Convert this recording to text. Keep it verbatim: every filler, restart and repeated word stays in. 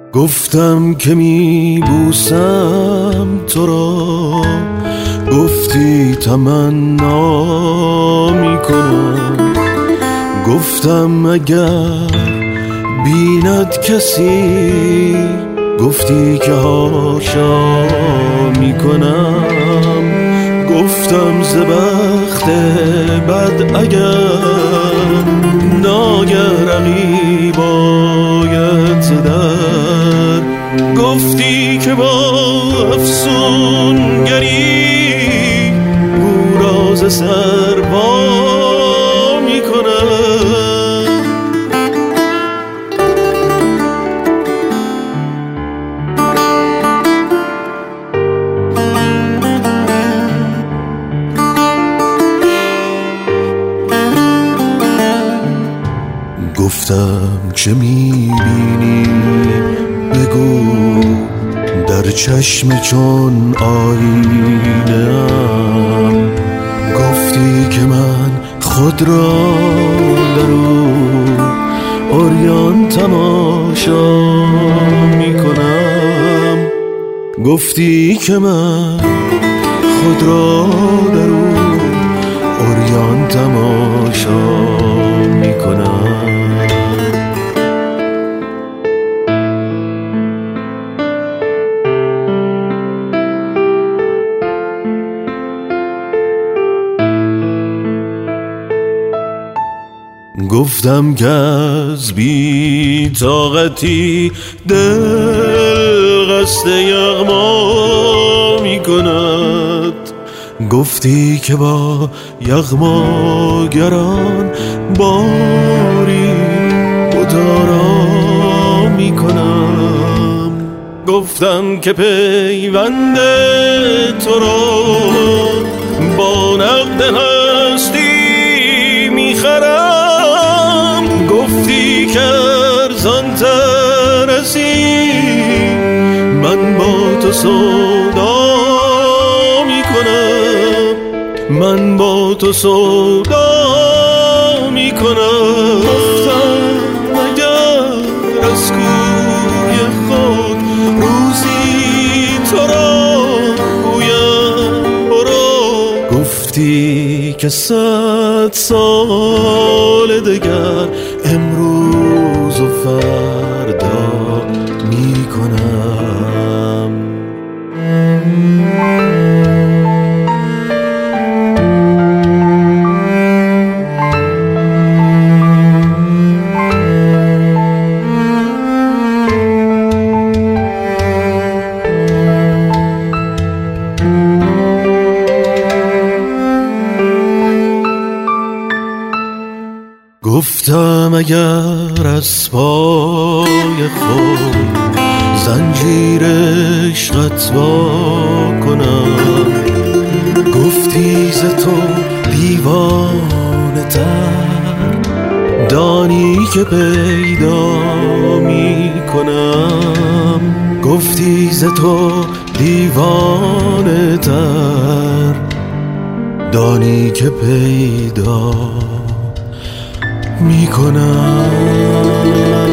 گفتم که می بوسم تو را، گفتی تمنا می کنم. گفتم اگر بیند کسی، گفتی که هاشا می کنم. گفتم ز بخت بد اگر ناگه رقیب آید ز در، گفتی که با افسونگری او را ز سر وا می کنم. گفتم چه میبینی بگو، در چشم چون آینه‌ام. گفتی که من خود را درو عریان تماشا میکنم. گفتی که من خود را درو عریان تماشا میکنم. گفتم که از بی طاقتی دل قصد یغما می کند. گفتی که با یغماگران باری مدارا می کنم. گفتم که پیوند تو را با نقد هستی می خرم. گفتی که ارزان تر از این من با تو سودا می کنم. من با تو سودا می کنم. گفتم اگر از کوی خود روزی تو را گویم برو. گفتی که صد سال دگر امروز و فردا می کنم. گفتم اگر از پای خود زنجیر عشقت وا کنم. گفتی ز تو دیوانه تر دانی که پیدا می کنم. گفتی ز تو دیوانه تر دانی که پیدا می کنم.